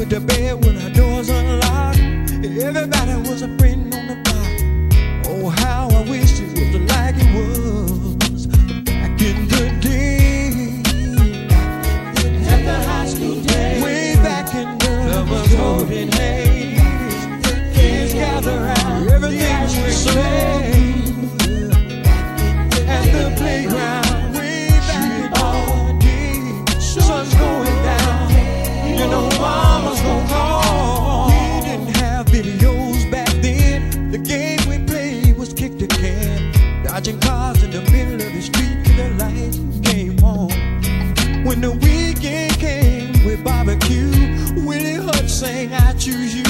to bed when our doors unlocked. Everybody was a friend on the block. Oh, how I wish it was like it was back in the day. At the high school days, way back in the lovers holding hands, kids gather round, everything was so. At the playground, way back in the day, sun's going down, you know mama's gonna call. We didn't have videos back then. The game we played was kick the can, dodging cars in the middle of the street till the lights came on. When the weekend came with barbecue, Willie Hutch sang "I Choose You."